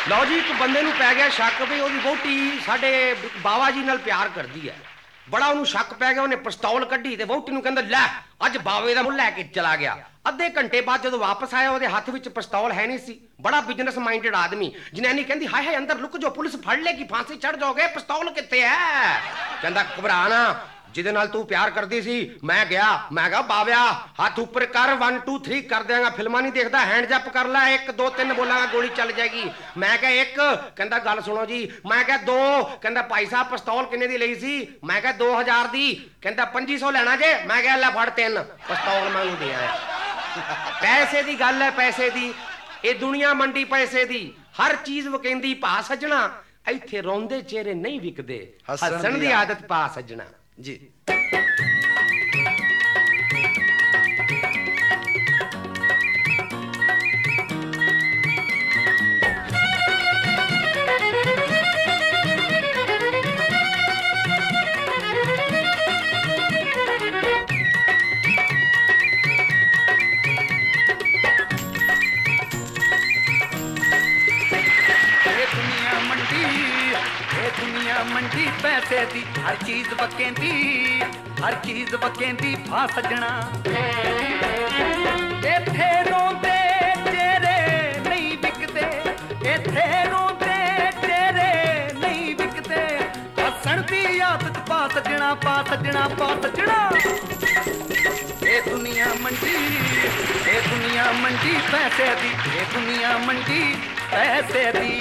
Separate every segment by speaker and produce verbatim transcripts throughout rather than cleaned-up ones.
Speaker 1: लो जी, एक बंदे नूं पै गया शक भी ओहदी वोटी साडे बाबा जी नाल प्यार करदी है। बड़ा उन्होंने शक पै गया, उन्हें पिस्तौल कड्ढी ते वोटी नूं कहंदा लै अज बावे दा मुंह लैके चला गया। अद्धे घंटे बाद जदों वापस आया ਉਹਦੇ हत्थ विच पिस्तौल है नहीं सी। बड़ा बिजनेस माइंडेड आदमी। जनानी कहंदी हाय हाय अंदर लुक जो, पुलिस फड़ लेगी, फांसी चढ़ जाओगे, पिस्तौल कित्थे है? कहंदा घबरा ना, जिहदे नाल तू प्यार करदी सी मैं गया, मैं कहा बाविया हाथ ऊपर कर, वन टू थ्री कर देंगा। फिल्मां नहीं देखदा, हैंड जप कर लै, एक दो तीन बोलांगा गोली चल जाएगी। मैं कहा एक, कहंदा गल सुनो जी। मैं कहा दो, कहंदा भाई साहब पिस्तौल किन्ने दी लई सी? मैं कहा दो हजार दी। कहंदा पंजी सौ लेना जे। मैं कहा लै फड़ तीन, पिस्तौल मैं दे आया। पैसे दी गल है, पैसे दी। ये दुनिया मंडी पैसे दी, हर चीज वकेंदी पा सजना। इत्थे रोंदे चेहरे नहीं विकदे, हसन दी आदत पा सजना जी।
Speaker 2: मंडी पैसे दी, हर चीज वकेंदी, हर चीज वकेंदी पा सजना। इत्थे रोंदे चेहरे नहीं विकदे, इत्थे रोंदे चेहरे नहीं विकदे, हसन दी आदत पा सजना, पा सजना, पा सजना। ए दुनिया मंडी, ए दुनिया मंडी पैसे दी, ए दुनिया मंडी पैसे दी।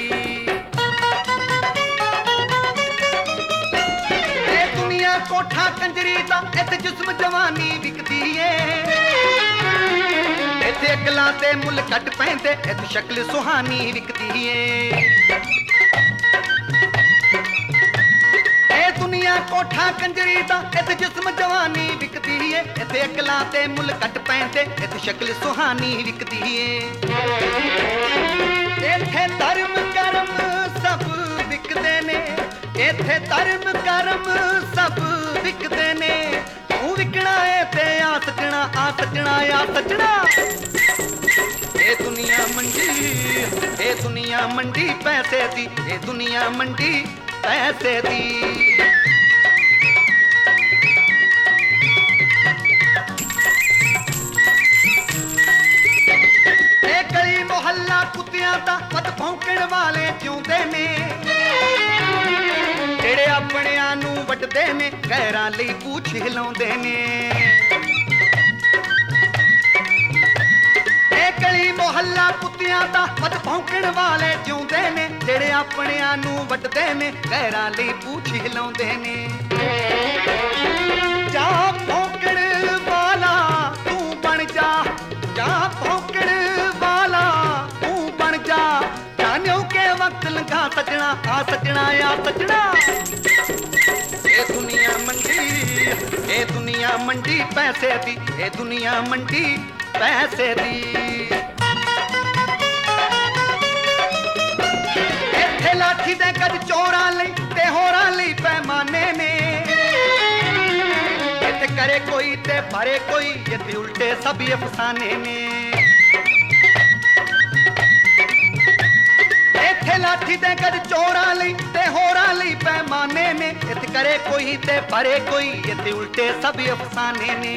Speaker 2: कोठा कंजरी दा, इत्थे जिस्म जवानी विकदी है। इत्थे अकलां ते मुल कट पैंदे, इत्थे शक्ल सुहानी विकदी है। ए दुनिया कोठा कंजरी दा, इत्थे जिस्म जवानी विकदी है। इत्थे अकलां ते मुल कट पैंदे, इत्थे शक्ल सुहानी विकदी है। इत्थे धर्म कर्म सब विकदे ने, इत्थे धर्म कर्म सब विकदे ने। तू विकना है ते आ सजना, आ सजना, आ सजना। ए दुनिया मंडी, ए दुनिया मंडी पैसे दी, ए दुनिया मंडी पैसे दी। ए गली मोहल्ला कुत्तियां दा मत भौंकण वाले जिउंदे ने, ਜਿਹੜੇ ਆਪਣਿਆਂ ਨੂੰ ਵੱਢਦੇ ਨੇ, ਗੈਰਾਂ ਲਈ ਪੂਛ ਹਿਲਾਉਂਦੇ ਨੇ। ਇਹ ਗਲੀ ਮੁਹੱਲਾ ਕੁੱਤਿਆਂ ਦਾ ਮਤ ਭੌਂਕਣ ਵਾਲੇ ਜਿਉਂਦੇ ਨੇ, ਜਿਹੜੇ ਆਪਣਿਆਂ ਨੂੰ ਵੱਢਦੇ ਨੇ, ਗੈਰਾਂ ਲਈ ਪੂਛ ਹਿਲਾਉਂਦੇ ਨੇ। ਜਾ ਭੌਂਕਣ ਵਾਲਾ ਤੂੰ ਬਣ ਜਾ, ਜਾ ਭੌਂਕਣ ਵਾਲਾ ਤੂੰ ਬਣ ਜਾ। ਜਾਣਿਓ ਕਿ ਵਕਤ ਲੰਘਾ ਸਜਣਾ, ਆ ਸਜਣਾ, ਆ ਸਜਣਾ। ਇਹ ਦੁਨੀਆ ਮੰਡੀ, ਇਹ ਦੁਨੀਆ ਮੰਡੀ ਪੈਸੇ ਦੀ, ਇਹ ਦੁਨੀਆ ਮੰਡੀ ਪੈਸੇ ਦੀ। ਇੱਥੇ ਲਾਠੀ ਦੇ ਗੱਜ ਚੋਰਾਂ ਲਈ ਤੇ ਹੋਰਾਂ ਲਈ ਪੈਮਾਨੇ ਨੇ। ਇੱਥੇ ਕਰੇ ਕੋਈ ਤੇ ਭਰੇ ਕੋਈ, ਇੱਥੇ ਉਲਟੇ ਸਭ ਅਫਸਾਨੇ ਨੇ। ਇੱਥੇ ਲਾਠੀ ਦੇ ਗੱਜ ਚੋਰਾਂ ਲਈ ਤੇ ਹੋਰਾਂ ਲਈ ਪੈਮਾਨੇ ਨੇ। ਇੱਥੇ ਕਰੇ ਕੋਈ ਤੇ ਭਰੇ ਕੋਈ, ਇੱਥੇ ਉਲਟੇ ਸਭ ਅਫਸਾਨੇ ਨੇ।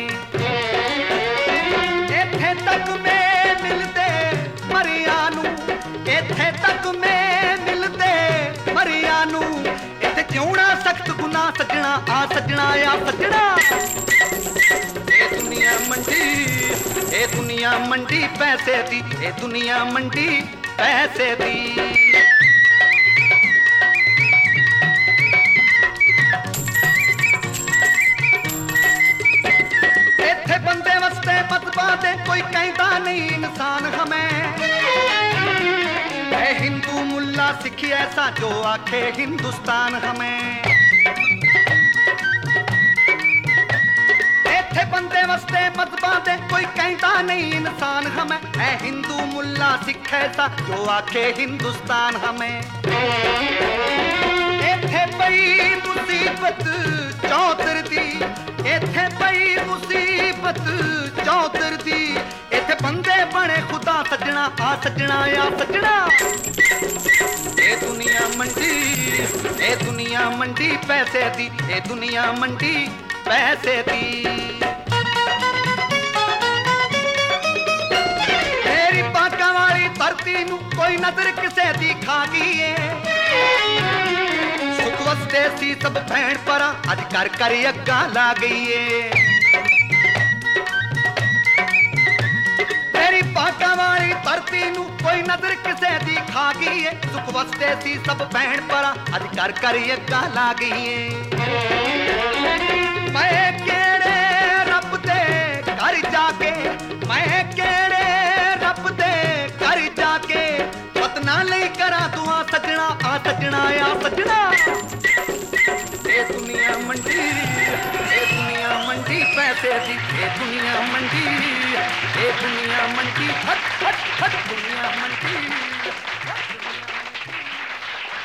Speaker 2: ਇੱਥੇ ਤੱਕ ਮੈਂ ਮਿਲਦੇ ਮਰਿਆਂ ਨੂੰ, ਇੱਥੇ ਤੱਕ ਮੈਂ ਮਿਲਦੇ ਮਰਿਆਂ ਨੂੰ। ਇੱਥੇ ਜਿਉਣਾ ਸਖਤ ਗੁਨਾਹ ਸਜਣਾ, ਆ ਸਜਣਾ, ਆ ਸਜਣਾ। ਇਹ ਦੁਨੀਆ ਮੰਡੀ, ਇਹ ਦੁਨੀਆ ਮੰਡੀ ਪੈਸੇ ਦੀ, ਇਹ ਦੁਨੀਆ ਮੰਡੀ ਪੈਸੇ ਦੀ। ਇੱਥੇ ਬੰਦੇ ਵਸਤੇ ਬਦਬਾ ਦੇ, ਕੋਈ ਕਹਿੰਦਾ ਨਹੀਂ ਇਨਸਾਨ ਹਮੈਂ। ਐ ਹਿੰਦੂ ਮੁੱਲਾ ਸਿੱਖ ਐਸਾ ਜੋ ਆਖੇ ਹਿੰਦੁਸਤਾਨ ਹਮੈਂ। ਇੱਥੇ ਬੰਦੇ ਵਸਤੇ ਮਤਬਾ ਦੇ, ਕੋਈ ਕਹਿੰਦਾ ਨਹੀਂ ਇਨਸਾਨ ਹਮੈਂ। ਐ ਹਿੰਦੂ ਮੁੱਲਾ ਸਿੱਖ ਐਸਾ ਜੋ ਆਖੇ ਹਿੰਦੁਸਤਾਨ ਹਮੈਂ। ਇੱਥੇ ਪਈ ਮੁਸੀਬਤ ਚੌਧਰ ਦੀ, ਇੱਥੇ ਪਈ ਮੁਸੀਬਤ ਚੌਧਰ ਦੀ। ਇੱਥੇ ਬੰਦੇ ਬਣੇ ਖੁਦਾ ਸੱਜਣਾ, ਆ ਸੱਜਣਾ, ਆ ਸੱਜਣਾ। मंडी पैसे दी, ए दुनिया मंडी पैसे दी। तेरी बांका वाली धरती नू कोई नजर किसे दी खा गई है। सुख वसते सी सब भैन परा अज कर कर अग्गा ला गई है। तेरी बांका वाली धरती नू कोई नजर किसे दी खा गई है। सुख वसते सी सब भैन परा अज कर कर अग्गा ला गई है। मैं केड़े रब दे घर जाके, मैं केड़े रब दे घर जाके पतना लई करा दुआ सजना, आ सजना आ सजना।